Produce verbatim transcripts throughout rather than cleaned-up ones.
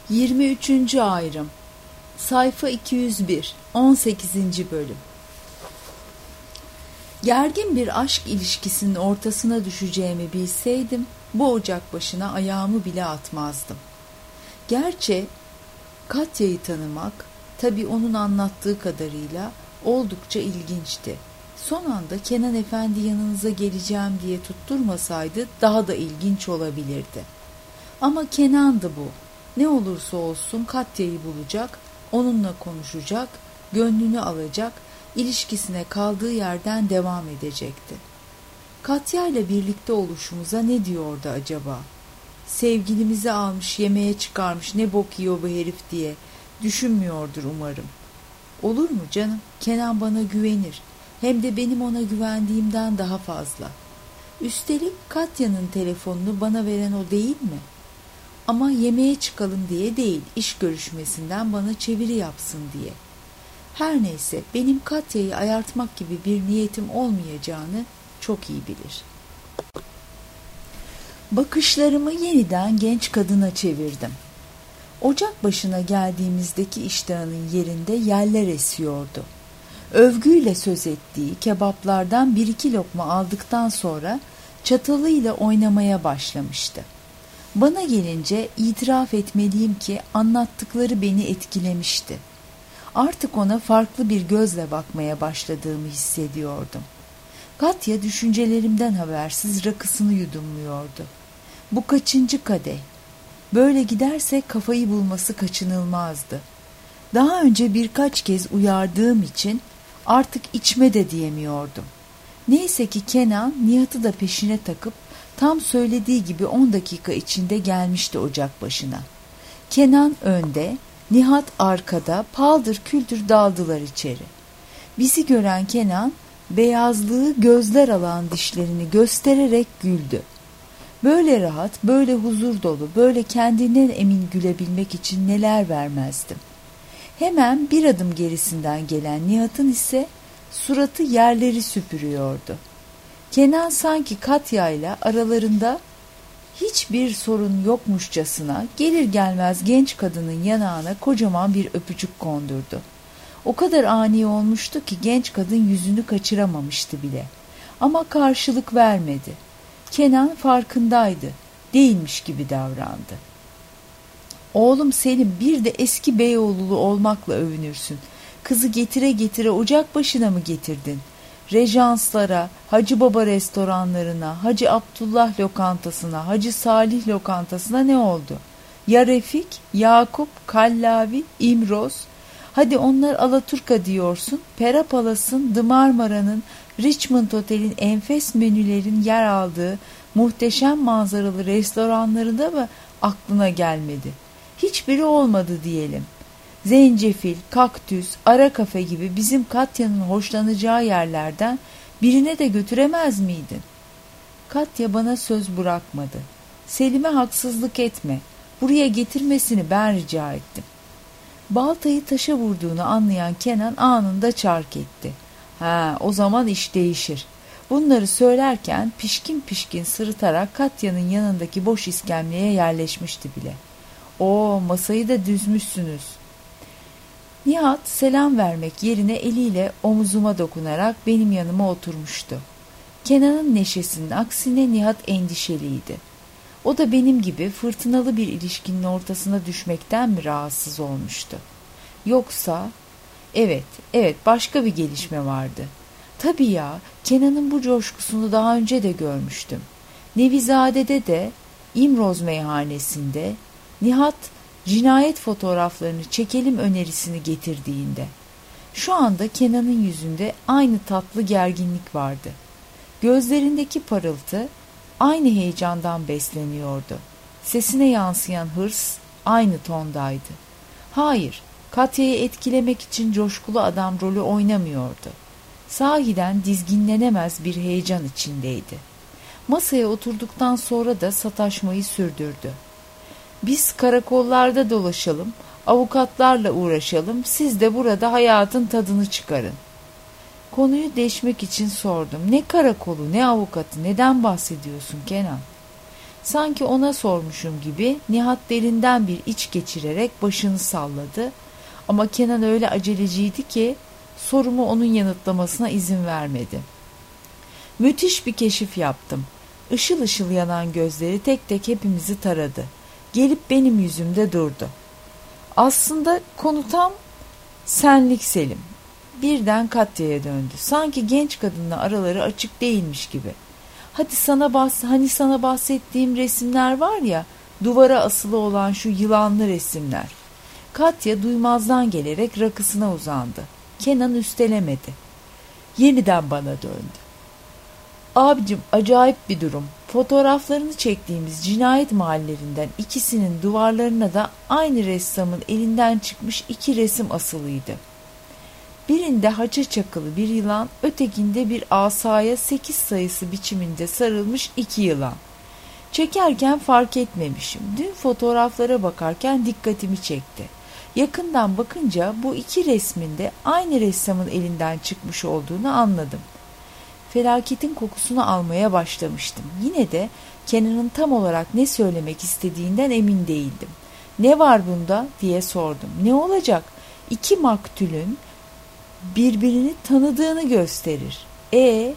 yirmi üçüncü ayrım. Sayfa iki yüz bir. on sekizinci bölüm. Gergin bir aşk ilişkisinin ortasına düşeceğimi bilseydim, bu ocak başına ayağımı bile atmazdım. Gerçi Katya'yı tanımak, tabii onun anlattığı kadarıyla oldukça ilginçti. Son anda Kenan Efendi yanınıza geleceğim diye tutturmasaydı daha da ilginç olabilirdi. Ama Kenan'dı bu. Ne olursa olsun Katya'yı bulacak, onunla konuşacak, gönlünü alacak, ilişkisine kaldığı yerden devam edecekti. Katya ile birlikte oluşumuza ne diyordu acaba? Sevgilimizi almış, yemeğe çıkarmış, ne bok yiyor bu herif diye düşünmüyordur umarım. Olur mu canım? Kenan bana güvenir. Hem de benim ona güvendiğimden daha fazla. Üstelik Katya'nın telefonunu bana veren o değil mi? Ama yemeğe çıkalım diye değil, iş görüşmesinden bana çeviri yapsın diye. Her neyse, benim Katya'yı ayartmak gibi bir niyetim olmayacağını çok iyi bilir. Bakışlarımı yeniden genç kadına çevirdim. Ocak başına geldiğimizdeki iştahının yerinde yeller esiyordu. Övgüyle söz ettiği kebaplardan bir iki lokma aldıktan sonra çatalıyla oynamaya başlamıştı. Bana gelince itiraf etmeliyim ki anlattıkları beni etkilemişti. Artık ona farklı bir gözle bakmaya başladığımı hissediyordum. Katya düşüncelerimden habersiz rakısını yudumluyordu. Bu kaçıncı kadeh? Böyle giderse kafayı bulması kaçınılmazdı. Daha önce birkaç kez uyardığım için artık içme de diyemiyordum. Neyse ki Kenan Nihat'ı da peşine takıp tam söylediği gibi on dakika içinde gelmişti ocak başına. Kenan önde, Nihat arkada paldır küldür daldılar içeri. Bizi gören Kenan beyazlığı gözler alan dişlerini göstererek güldü. Böyle rahat, böyle huzur dolu, böyle kendinden emin gülebilmek için neler vermezdim. Hemen bir adım gerisinden gelen Nihat'ın ise suratı yerleri süpürüyordu. Kenan sanki Katya ile aralarında hiçbir sorun yokmuşçasına gelir gelmez genç kadının yanağına kocaman bir öpücük kondurdu. O kadar ani olmuştu ki genç kadın yüzünü kaçıramamıştı bile. Ama karşılık vermedi. Kenan farkındaydı. Değilmiş gibi davrandı. Oğlum Selim, bir de eski Beyoğlulu olmakla övünürsün. Kızı getire getire ocak başına mı getirdin? Rejanslara, Hacı Baba restoranlarına, Hacı Abdullah lokantasına, Hacı Salih lokantasına ne oldu? Ya Refik, Yakup, Kallavi, İmroz? Hadi onlar Alaturka diyorsun, Pera Palas'ın, The Marmara'nın, Richmond Otel'in enfes menülerin yer aldığı muhteşem manzaralı restoranlarında mı aklına gelmedi? Hiçbiri olmadı diyelim. Zencefil, Kaktüs, Ara Kafe gibi bizim Katya'nın hoşlanacağı yerlerden birine de götüremez miydin? Katya bana söz bırakmadı. Selim'e haksızlık etme. Buraya getirmesini ben rica ettim. Baltayı taşa vurduğunu anlayan Kenan anında çark etti. Ha, o zaman iş değişir. Bunları söylerken pişkin pişkin sırıtarak Katya'nın yanındaki boş iskemleye yerleşmişti bile. Oo, masayı da düzmüşsünüz. Nihat selam vermek yerine eliyle omuzuma dokunarak benim yanıma oturmuştu. Kenan'ın neşesinin aksine Nihat endişeliydi. O da benim gibi fırtınalı bir ilişkinin ortasına düşmekten mi rahatsız olmuştu? Yoksa, evet, evet başka bir gelişme vardı. Tabii ya, Kenan'ın bu coşkusunu daha önce de görmüştüm. Nevizade'de de, İmroz meyhanesinde, Nihat cinayet fotoğraflarını çekelim önerisini getirdiğinde. Şu anda Kenan'ın yüzünde aynı tatlı gerginlik vardı. Gözlerindeki parıltı aynı heyecandan besleniyordu. Sesine yansıyan hırs aynı tondaydı. Hayır, Katya'yı etkilemek için coşkulu adam rolü oynamıyordu. Sahiden dizginlenemez bir heyecan içindeydi. Masaya oturduktan sonra da sataşmayı sürdürdü. Biz karakollarda dolaşalım, avukatlarla uğraşalım, siz de burada hayatın tadını çıkarın. Konuyu deşmek için sordum. Ne karakolu, ne avukatı, neden bahsediyorsun Kenan? Sanki ona sormuşum gibi Nihat derinden bir iç geçirerek başını salladı. Ama Kenan öyle aceleciydi ki sorumu onun yanıtlamasına izin vermedi. Müthiş bir keşif yaptım. Işıl ışıl yanan gözleri tek tek hepimizi taradı. Gelip benim yüzümde durdu. Aslında konu tam senlik Selim. Birden Katya'ya döndü. Sanki genç kadınla araları açık değilmiş gibi. Hadi sana bahs hani sana bahsettiğim resimler var ya, duvara asılı olan şu yılanlı resimler. Katya duymazdan gelerek rakısına uzandı. Kenan üstelemedi. Yeniden bana döndü. Abicim, acayip bir durum. Fotoğraflarını çektiğimiz cinayet mahallerinden ikisinin duvarlarına da aynı ressamın elinden çıkmış iki resim asılıydı. Birinde haça çakılı bir yılan, ötekinde bir asaya sekiz sayısı biçiminde sarılmış iki yılan. Çekerken fark etmemişim. Dün fotoğraflara bakarken dikkatimi çekti. Yakından bakınca bu iki resmin de aynı ressamın elinden çıkmış olduğunu anladım. Felaketin kokusunu almaya başlamıştım. Yine de Kenan'ın tam olarak ne söylemek istediğinden emin değildim. "Ne var bunda?" diye sordum. "Ne olacak? İki maktulün birbirini tanıdığını gösterir. E,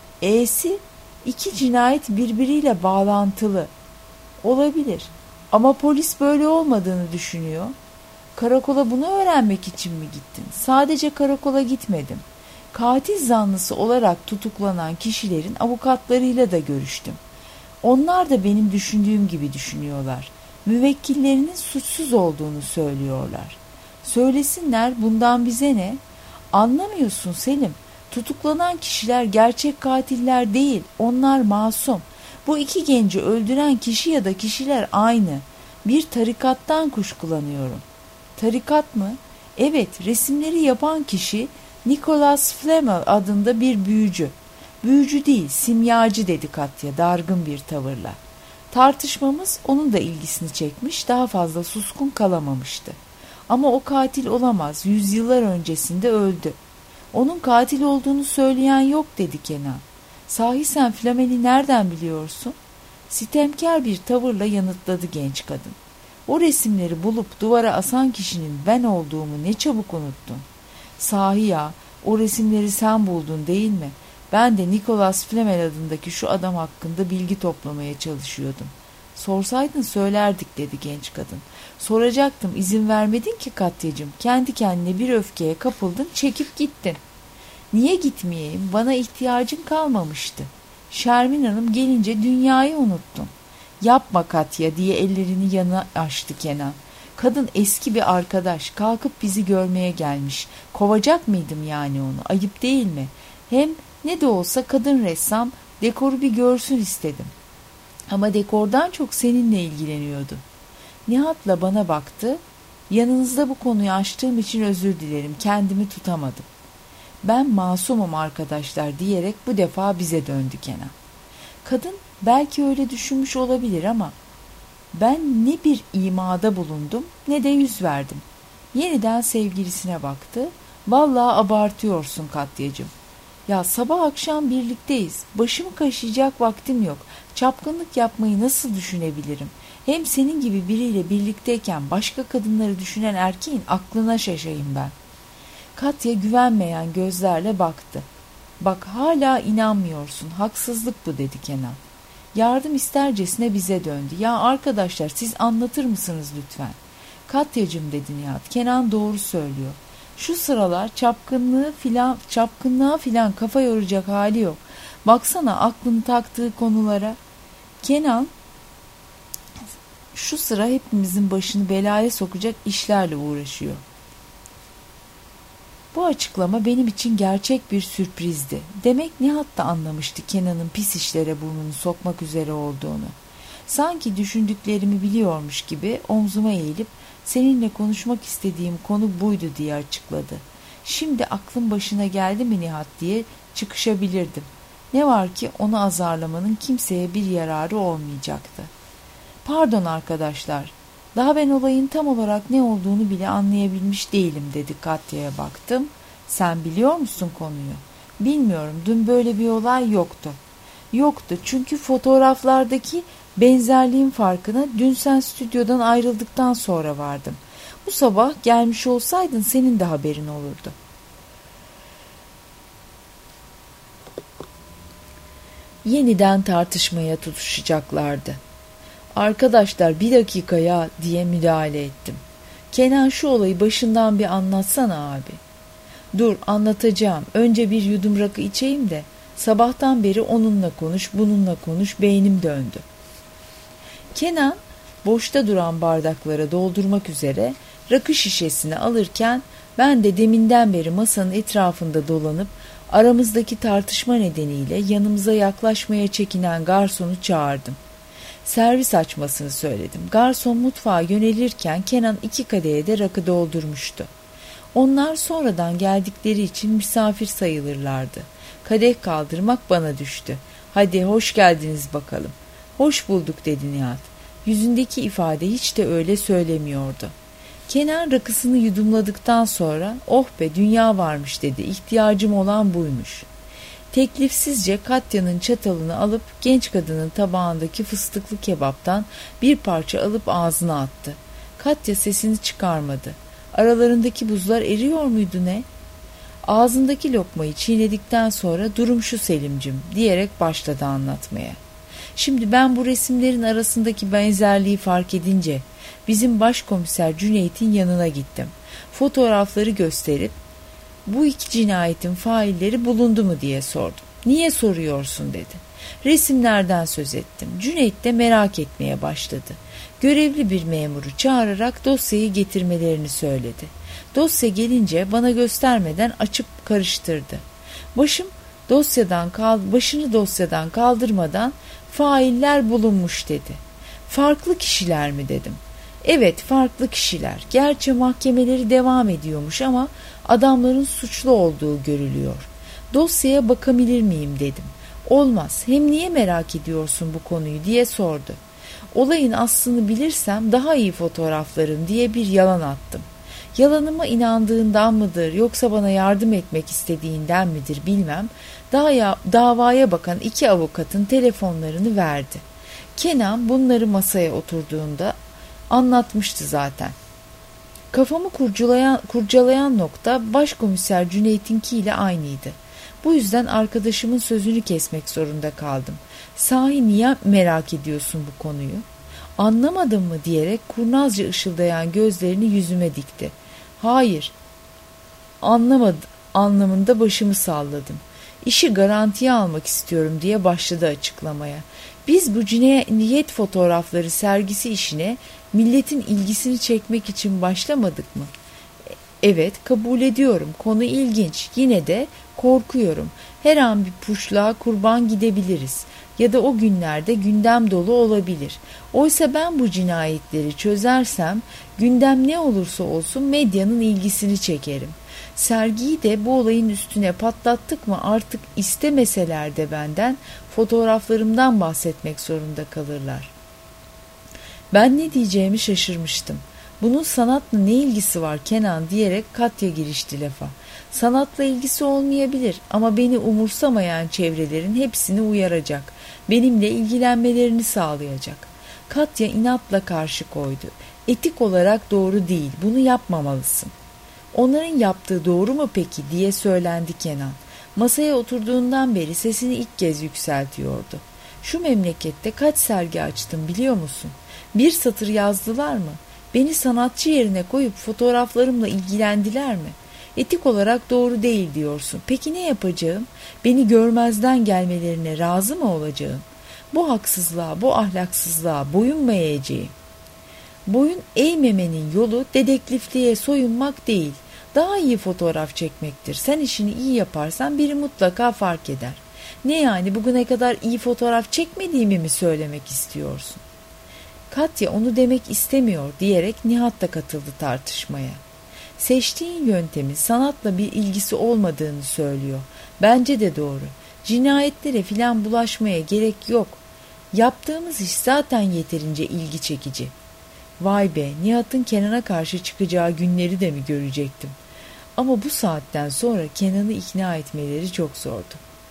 e'si iki cinayet birbiriyle bağlantılı. Olabilir. Ama polis böyle olmadığını düşünüyor. Karakola bunu öğrenmek için mi gittin?" "Sadece karakola gitmedim. Katil zanlısı olarak tutuklanan kişilerin avukatlarıyla da görüştüm. Onlar da benim düşündüğüm gibi düşünüyorlar. Müvekkillerinin suçsuz olduğunu söylüyorlar. Söylesinler, bundan bize ne? Anlamıyorsun Selim. Tutuklanan kişiler gerçek katiller değil. Onlar masum. Bu iki genci öldüren kişi ya da kişiler aynı. Bir tarikattan kuşkulanıyorum." "Tarikat mı?" "Evet, resimleri yapan kişi Nicholas Flamel adında bir büyücü." "Büyücü değil, simyacı," dedi Katya dargın bir tavırla. Tartışmamız onun da ilgisini çekmiş, daha fazla suskun kalamamıştı. "Ama o katil olamaz, yüzyıllar öncesinde öldü." "Onun katil olduğunu söyleyen yok," dedi Kenan. "Sahi sen Flamel'i nereden biliyorsun?" Sitemkar bir tavırla yanıtladı genç kadın. "O resimleri bulup duvara asan kişinin ben olduğumu ne çabuk unuttun." "Sahi ya, o resimleri sen buldun değil mi? Ben de Nicholas Flamel adındaki şu adam hakkında bilgi toplamaya çalışıyordum." "Sorsaydın söylerdik," dedi genç kadın. "Soracaktım, izin vermedin ki Katyacığım. Kendi kendine bir öfkeye kapıldın, çekip gittin." "Niye gitmeyeyim? Bana ihtiyacın kalmamıştı. Şermin Hanım gelince dünyayı unuttun." "Yapma Katya," diye ellerini yana açtı Kenan. "Kadın eski bir arkadaş, kalkıp bizi görmeye gelmiş. Kovacak mıydım yani onu? Ayıp değil mi? Hem ne de olsa kadın ressam, dekoru bir görsün istedim. Ama dekordan çok seninle ilgileniyordu." Nihat'la bana baktı. "Yanınızda bu konuyu açtığım için özür dilerim, kendimi tutamadım." "Ben masumum arkadaşlar," diyerek bu defa bize döndü Kenan. Kadın belki öyle düşünmüş olabilir ama ben ne bir imada bulundum ne de yüz verdim. Yeniden sevgilisine baktı. "Vallahi abartıyorsun Katyacığım. Ya sabah akşam birlikteyiz. Başımı kaşıyacak vaktim yok. Çapkınlık yapmayı nasıl düşünebilirim? Hem senin gibi biriyle birlikteyken başka kadınları düşünen erkeğin aklına şaşayım ben." Katya güvenmeyen gözlerle baktı. "Bak hala inanmıyorsun. Haksızlık bu," dedi Kenan. Yardım istercesine bize döndü. "Ya arkadaşlar, siz anlatır mısınız lütfen?" "Katyacığım," dedi Nihat, "Kenan doğru söylüyor. Şu sıralar çapkınlığı filan, çapkınlığa filan kafa yoracak hali yok. Baksana aklını taktığı konulara." Kenan şu sıra hepimizin başını belaya sokacak işlerle uğraşıyor. Bu açıklama benim için gerçek bir sürprizdi. Demek Nihat da anlamıştı Kenan'ın pis işlere burnunu sokmak üzere olduğunu. Sanki düşündüklerimi biliyormuş gibi omzuma eğilip "Seninle konuşmak istediğim konu buydu," diye açıkladı. "Şimdi aklım başına geldi mi Nihat?" diye çıkışabilirdim. Ne var ki onu azarlamanın kimseye bir yararı olmayacaktı. "Pardon arkadaşlar, daha ben olayın tam olarak ne olduğunu bile anlayabilmiş değilim," dedi Katya'ya baktım. "Sen biliyor musun konuyu?" "Bilmiyorum, dün böyle bir olay yoktu." "Yoktu çünkü fotoğraflardaki Benzerliğin farkına dün sen stüdyodan ayrıldıktan sonra vardım. Bu sabah gelmiş olsaydın senin de haberin olurdu. Yeniden tartışmaya tutuşacaklardı. Arkadaşlar bir dakika ya diye müdahale ettim. Kenan şu olayı başından bir anlatsana abi. Dur anlatacağım. Önce bir yudum rakı içeyim de. Sabahtan beri onunla konuş, bununla konuş, beynim döndü. Kenan boşta duran bardaklara doldurmak üzere rakı şişesini alırken ben de deminden beri masanın etrafında dolanıp aramızdaki tartışma nedeniyle yanımıza yaklaşmaya çekinen garsonu çağırdım. Servis açmasını söyledim. Garson mutfağa yönelirken Kenan iki kadeye de rakı doldurmuştu. Onlar sonradan geldikleri için misafir sayılırlardı. Kadeh kaldırmak bana düştü. Hadi hoş geldiniz bakalım. Hoş bulduk dedi Nihat. Yüzündeki ifade hiç de öyle söylemiyordu. Kenan rakısını yudumladıktan sonra oh be dünya varmış dedi. İhtiyacım olan buymuş. Teklifsizce Katya'nın çatalını alıp genç kadının tabağındaki fıstıklı kebaptan bir parça alıp ağzına attı. Katya sesini çıkarmadı. Aralarındaki buzlar eriyor muydu ne? Ağzındaki lokmayı çiğnedikten sonra durum şu Selimcim diyerek başladı anlatmaya. Şimdi ben bu resimlerin arasındaki benzerliği fark edince bizim başkomiser Cüneyt'in yanına gittim. Fotoğrafları gösterip bu iki cinayetin failleri bulundu mu diye sordum. Niye soruyorsun dedi. Resimlerden söz ettim. Cüneyt de merak etmeye başladı. Görevli bir memuru çağırarak dosyayı getirmelerini söyledi. Dosya gelince bana göstermeden açıp karıştırdı. Başım dosyadan kal başını dosyadan kaldırmadan failler bulunmuş dedi. Farklı kişiler mi dedim. Evet farklı kişiler. Gerçi mahkemeleri devam ediyormuş ama adamların suçlu olduğu görülüyor. Dosyaya bakabilir miyim dedim. Olmaz. Hem niye merak ediyorsun bu konuyu diye sordu. Olayın aslını bilirsem daha iyi fotoğraflarım diye bir yalan attım. Yalanıma inandığından mıdır yoksa bana yardım etmek istediğinden midir bilmem. Daha davaya bakan iki avukatın telefonlarını verdi. Kenan bunları masaya oturduğunda anlatmıştı zaten. Kafamı kurcalayan, kurcalayan nokta başkomiser Cüneyt'inki ile aynıydı. Bu yüzden arkadaşımın sözünü kesmek zorunda kaldım. Sahi niye merak ediyorsun bu konuyu? Anlamadın mı diyerek kurnazca ışıldayan gözlerini yüzüme dikti. Hayır, anlamadım anlamında başımı salladım. İşi garantiye almak istiyorum diye başladı açıklamaya. Biz bu cinayet fotoğrafları sergisi işine milletin ilgisini çekmek için başlamadık mı? Evet, kabul ediyorum. Konu ilginç. Yine de korkuyorum. Her an bir puşluğa kurban gidebiliriz. Ya da o günlerde gündem dolu olabilir. Oysa ben bu cinayetleri çözersem gündem ne olursa olsun medyanın ilgisini çekerim. Sergiyi de bu olayın üstüne patlattık mı artık istemeseler de benden fotoğraflarımdan bahsetmek zorunda kalırlar. Ben ne diyeceğimi şaşırmıştım. Bunun sanatla ne ilgisi var Kenan diyerek Katya girişti lafa. Sanatla ilgisi olmayabilir ama beni umursamayan çevrelerin hepsini uyaracak. Benimle ilgilenmelerini sağlayacak. Katya inatla karşı koydu. Etik olarak doğru değil, bunu yapmamalısın. Onların yaptığı doğru mu peki diye söylendi Kenan. Masaya oturduğundan beri sesini ilk kez yükseltiyordu. Şu memlekette kaç sergi açtım biliyor musun? Bir satır yazdılar mı? Beni sanatçı yerine koyup fotoğraflarımla ilgilendiler mi? Etik olarak doğru değil diyorsun. Peki ne yapacağım? Beni görmezden gelmelerine razı mı olacağım? Bu haksızlığa, bu ahlaksızlığa boyun mu eğeceğim? Boyun eğmemenin yolu dedektifliğe soyunmak değil, daha iyi fotoğraf çekmektir. Sen işini iyi yaparsan biri mutlaka fark eder. Ne yani bugüne kadar iyi fotoğraf çekmediğimi mi söylemek istiyorsun? Katya onu demek istemiyor diyerek Nihat da katıldı tartışmaya. Seçtiğin yöntemin sanatla bir ilgisi olmadığını söylüyor. Bence de doğru. Cinayetlere filan bulaşmaya gerek yok. Yaptığımız iş zaten yeterince ilgi çekici. Vay be, Nihat'ın Kenan'a karşı çıkacağı günleri de mi görecektim? Ama bu saatten sonra Kenan'ı ikna etmeleri çok zordu.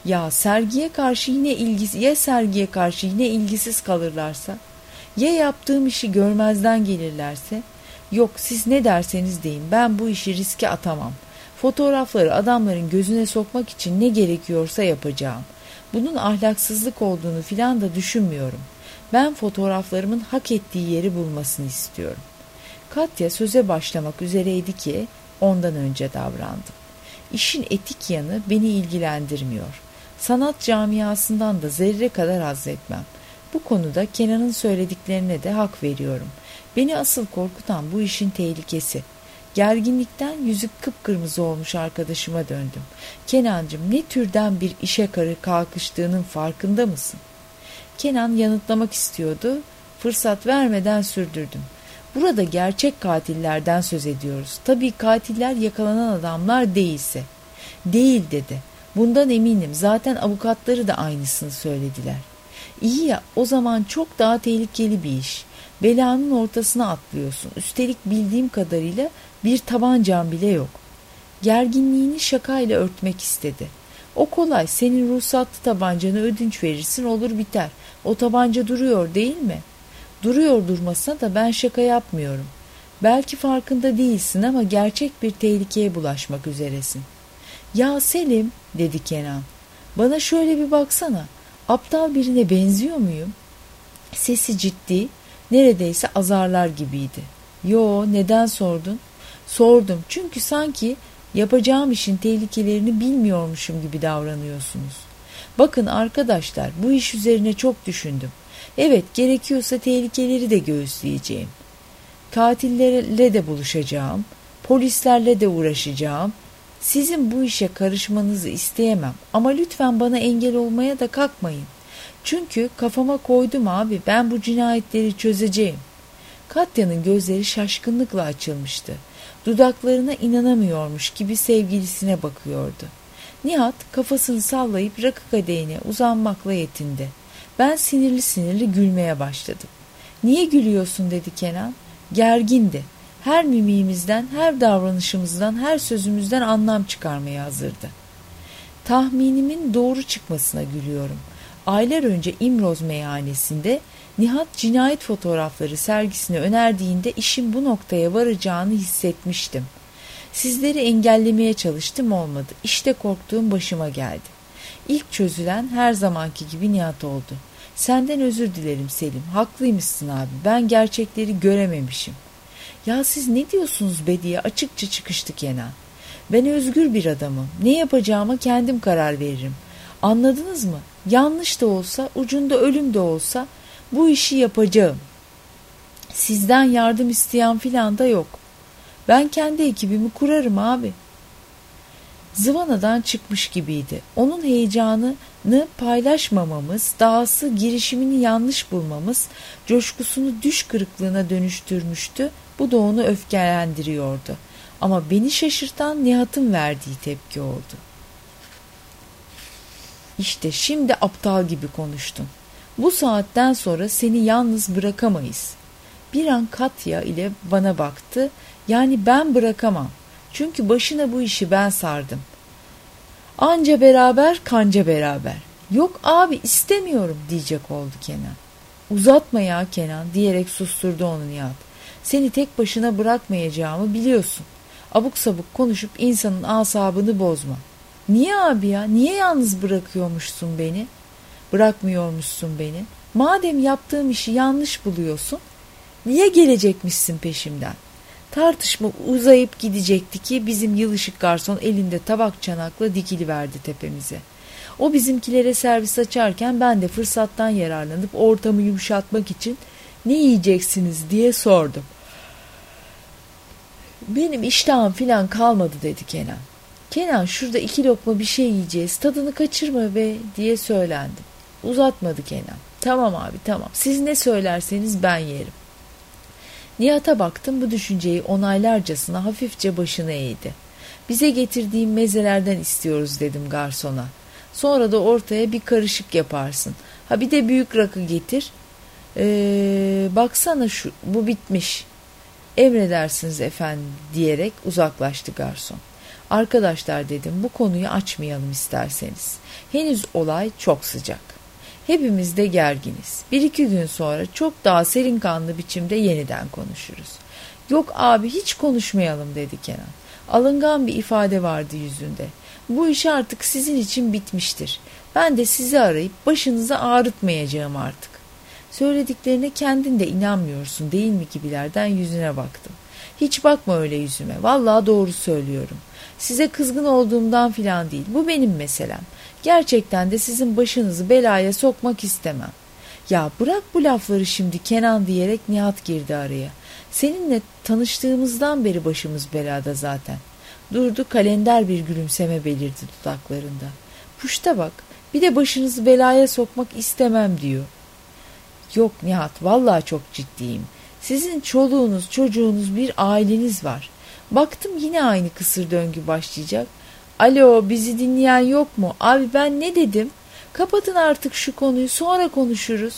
Ya sergiye karşı yine ilgisi, ya sergiye karşı yine ilgisiz kalırlarsa? Ya yaptığım işi görmezden gelirlerse? Yok, siz ne derseniz deyin, ben bu işi riske atamam. Fotoğrafları adamların gözüne sokmak için ne gerekiyorsa yapacağım. Bunun ahlaksızlık olduğunu filan da düşünmüyorum. Ben fotoğraflarımın hak ettiği yeri bulmasını istiyorum. Katya söze başlamak üzereydi ki ondan önce davrandım. İşin etik yanı beni ilgilendirmiyor. Sanat camiasından da zerre kadar haz etmem. Bu konuda Kenan'ın söylediklerine de hak veriyorum. Beni asıl korkutan bu işin tehlikesi. Gerginlikten yüzü kıpkırmızı olmuş arkadaşıma döndüm. Kenancığım, ne türden bir işe karı kalkıştığının farkında mısın? Kenan yanıtlamak istiyordu. Fırsat vermeden sürdürdüm. Burada gerçek katillerden söz ediyoruz. Tabii katiller yakalanan adamlar değilse. Değil dedi. Bundan eminim. Zaten avukatları da aynısını söylediler. İyi ya, o zaman çok daha tehlikeli bir iş. Belanın ortasına atlıyorsun. Üstelik bildiğim kadarıyla bir tabancan bile yok. Gerginliğini şakayla örtmek istedi. O kolay, senin ruhsatlı tabancanı ödünç verirsin, olur biter. O tabanca duruyor değil mi? Duruyor durmasına da ben şaka yapmıyorum. Belki farkında değilsin ama gerçek bir tehlikeye bulaşmak üzeresin. Ya Selim, dedi Kenan, bana şöyle bir baksana. Aptal birine benziyor muyum? Sesi ciddi, neredeyse azarlar gibiydi. Yo, neden sordun? Sordum çünkü sanki yapacağım işin tehlikelerini bilmiyormuşum gibi davranıyorsunuz. Bakın arkadaşlar, bu iş üzerine çok düşündüm. Evet, gerekiyorsa tehlikeleri de göğüsleyeceğim. Katillerle de buluşacağım, polislerle de uğraşacağım. Sizin bu işe karışmanızı isteyemem ama lütfen bana engel olmaya da kalkmayın. Çünkü kafama koydum abi, ben bu cinayetleri çözeceğim. Katya'nın gözleri şaşkınlıkla açılmıştı. Dudaklarına inanamıyormuş gibi sevgilisine bakıyordu. Nihat kafasını sallayıp rakı kadehine uzanmakla yetindi. Ben sinirli sinirli gülmeye başladım. Niye gülüyorsun dedi Kenan. Gergindi. Her mimiğimizden, her davranışımızdan, her sözümüzden anlam çıkarmaya hazırdı. Tahminimin doğru çıkmasına gülüyorum. Aylar önce İmroz meyhanesinde Nihat cinayet fotoğrafları sergisini önerdiğinde işin bu noktaya varacağını hissetmiştim. Sizleri engellemeye çalıştım, olmadı. İşte korktuğum başıma geldi. İlk çözülen her zamanki gibi Nihat oldu. Senden özür dilerim Selim. Haklıymışsın abi. Ben gerçekleri görememişim. Ya siz ne diyorsunuz be diye açıkça çıkıştı Kenan. Ben özgür bir adamım. Ne yapacağıma kendim karar veririm. Anladınız mı? Yanlış da olsa, ucunda ölüm de olsa bu işi yapacağım. Sizden yardım isteyen filan da yok. Ben kendi ekibimi kurarım abi. Zıvanadan çıkmış gibiydi. Onun heyecanını paylaşmamamız, dahası girişimini yanlış bulmamız, coşkusunu düş kırıklığına dönüştürmüştü. Bu da onu öfkelendiriyordu. Ama beni şaşırtan Nihat'ın verdiği tepki oldu. İşte şimdi aptal gibi konuştun. Bu saatten sonra seni yalnız bırakamayız. Bir an Katya ile bana baktı. Yani ben bırakamam. Çünkü başına bu işi ben sardım. Anca beraber, kanca beraber. Yok abi, istemiyorum diyecek oldu Kenan. Uzatma ya Kenan diyerek susturdu onu Nihat. Seni tek başına bırakmayacağımı biliyorsun. Abuk sabuk konuşup insanın asabını bozma. Niye abi ya? Niye yalnız bırakıyormuşsun beni? Bırakmıyormuşsun beni. Madem yaptığım işi yanlış buluyorsun, niye gelecekmişsin peşimden? Tartışma uzayıp gidecekti ki bizim yılışık garson elinde tabak çanakla dikiliverdi tepemize. O bizimkilere servis açarken ben de fırsattan yararlanıp ortamı yumuşatmak için ne yiyeceksiniz diye sordum. Benim iştahım filan kalmadı dedi Kenan. Kenan şurada iki lokma bir şey yiyeceğiz, tadını kaçırma be diye söylendim. Uzatmadı Kenan. Tamam abi tamam, siz ne söylerseniz ben yerim. Nihat'a baktım, bu düşünceyi onaylarcasına hafifçe başını eğdi. Bize getirdiğin mezelerden istiyoruz dedim garsona. Sonra da ortaya bir karışık yaparsın. Ha bir de büyük rakı getir. Ee, baksana şu, bu bitmiş. Emredersiniz efendim diyerek uzaklaştı garson. Arkadaşlar dedim, bu konuyu açmayalım isterseniz. Henüz olay çok sıcak. Hepimiz de gerginiz. Bir iki gün sonra çok daha serin kanlı biçimde yeniden konuşuruz. Yok abi, hiç konuşmayalım dedi Kenan. Alıngan bir ifade vardı yüzünde. Bu iş artık sizin için bitmiştir. Ben de sizi arayıp başınızı ağrıtmayacağım artık. Söylediklerine kendin de inanmıyorsun değil mi gibilerden yüzüne baktım. Hiç bakma öyle yüzüme. Vallahi doğru söylüyorum. Size kızgın olduğumdan filan değil. Bu benim meselem. Gerçekten de sizin başınızı belaya sokmak istemem. Ya bırak bu lafları şimdi Kenan diyerek Nihat girdi araya. Seninle tanıştığımızdan beri başımız belada zaten. Durdu, kalender bir gülümseme belirdi dudaklarında. Puşta bak, bir de başınızı belaya sokmak istemem diyor. Yok Nihat, vallahi çok ciddiyim. Sizin çoluğunuz, çocuğunuz, bir aileniz var. Baktım yine aynı kısır döngü başlayacak. Alo, bizi dinleyen yok mu? Abi ben ne dedim? Kapatın artık şu konuyu, sonra konuşuruz.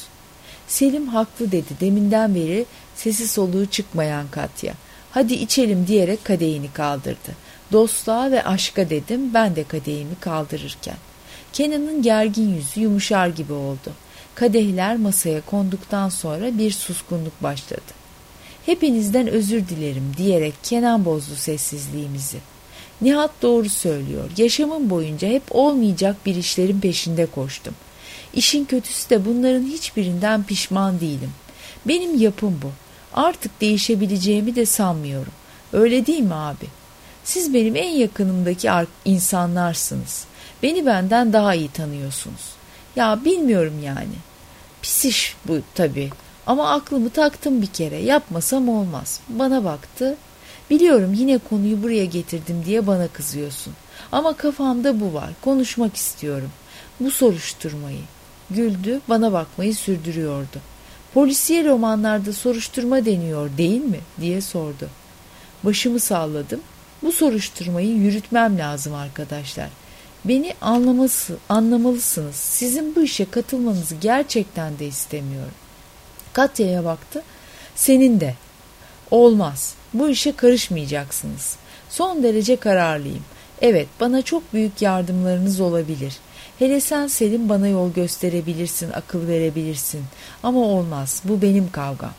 Selim haklı dedi deminden beri sesi soluğu çıkmayan Katya. Hadi içelim diyerek kadehini kaldırdı. Dostluğa ve aşka dedim ben de kadehimi kaldırırken. Kenan'ın gergin yüzü yumuşar gibi oldu. Kadehler masaya konduktan sonra bir suskunluk başladı. Hepinizden özür dilerim diyerek Kenan bozdu sessizliğimizi. Nihat doğru söylüyor. Yaşamım boyunca hep olmayacak bir işlerin peşinde koştum. İşin kötüsü de bunların hiçbirinden pişman değilim. Benim yapım bu. Artık değişebileceğimi de sanmıyorum. Öyle değil mi abi? Siz benim en yakınımdaki insanlarsınız. Beni benden daha iyi tanıyorsunuz. Ya bilmiyorum yani. Pis iş bu tabii. Ama aklımı taktım bir kere. Yapmasam olmaz. Bana baktı. Biliyorum yine konuyu buraya getirdim diye bana kızıyorsun. Ama kafamda bu var. Konuşmak istiyorum. Bu soruşturmayı. Güldü, bana bakmayı sürdürüyordu. Polisiye romanlarda soruşturma deniyor değil mi diye sordu. Başımı salladım. Bu soruşturmayı yürütmem lazım arkadaşlar. Beni anlaması, anlamalısınız. Sizin bu işe katılmanızı gerçekten de istemiyorum. Katya'ya baktı. Senin de. Olmaz. Bu işe karışmayacaksınız. Son derece kararlıyım. Evet, bana çok büyük yardımlarınız olabilir. Hele sen Selim bana yol gösterebilirsin, akıl verebilirsin. Ama olmaz. Bu benim kavgam.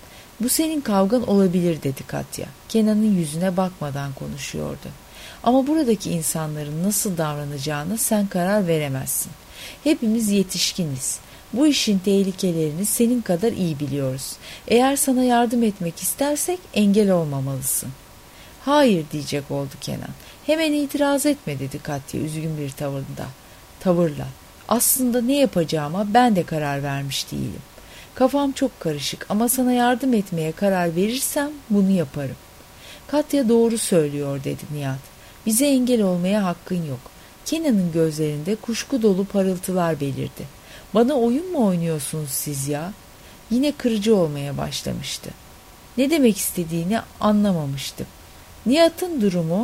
Bu senin kavgan olabilir dedi Katya. Kenan'ın yüzüne bakmadan konuşuyordu. Ama buradaki insanların nasıl davranacağına sen karar veremezsin. Hepimiz yetişkiniz. Bu işin tehlikelerini senin kadar iyi biliyoruz. Eğer sana yardım etmek istersek engel olmamalısın. Hayır diyecek oldu Kenan. Hemen itiraz etme dedi Katya üzgün bir tavırda. Tavırla. Aslında ne yapacağıma ben de karar vermiş değilim. Kafam çok karışık ama sana yardım etmeye karar verirsem bunu yaparım. Katya doğru söylüyor dedi Nihat. Bize engel olmaya hakkın yok. Kenan'ın gözlerinde kuşku dolu parıltılar belirdi. Bana oyun mu oynuyorsunuz siz ya? Yine kırıcı olmaya başlamıştı. Ne demek istediğini anlamamıştım. Nihat'ın durumu,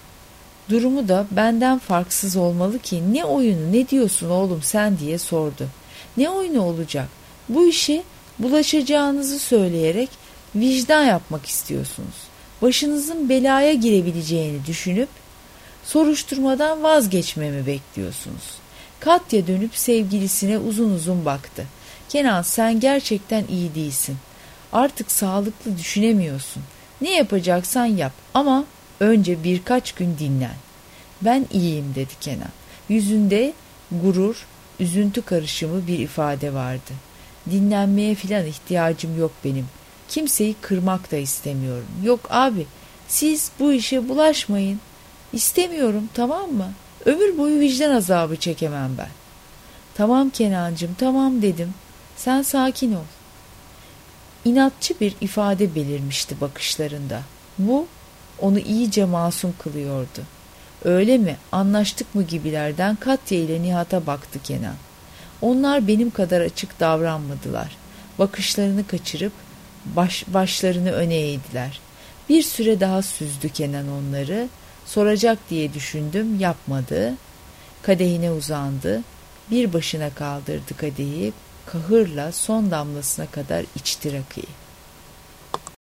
durumu da benden farksız olmalı ki ne oyunu ne diyorsun oğlum sen diye sordu. Ne oyunu olacak? Bu işe bulaşacağınızı söyleyerek vicdan yapmak istiyorsunuz. Başınızın belaya girebileceğini düşünüp soruşturmadan vazgeçmemi bekliyorsunuz. Katya dönüp sevgilisine uzun uzun baktı. Kenan sen gerçekten iyi değilsin. Artık sağlıklı düşünemiyorsun. Ne yapacaksan yap ama önce birkaç gün dinlen. Ben iyiyim dedi Kenan. Yüzünde gurur, üzüntü karışımı bir ifade vardı. Dinlenmeye filan ihtiyacım yok benim. Kimseyi kırmak da istemiyorum. Yok abi, siz bu işe bulaşmayın. İstemiyorum, tamam mı? Ömür boyu vicdan azabı çekemem ben. Tamam Kenancığım, tamam dedim. Sen sakin ol. İnatçı bir ifade belirmişti bakışlarında. Bu onu iyice masum kılıyordu. Öyle mi, anlaştık mı gibilerden Katya ile Nihat'a baktı Kenan. Onlar benim kadar açık davranmadılar. Bakışlarını kaçırıp baş, başlarını öne eğdiler. Bir süre daha süzdü Kenan onları. Soracak diye düşündüm, yapmadı. Kadehine uzandı. Bir başına kaldırdı kadehi. Kahırla son damlasına kadar içti rakıyı.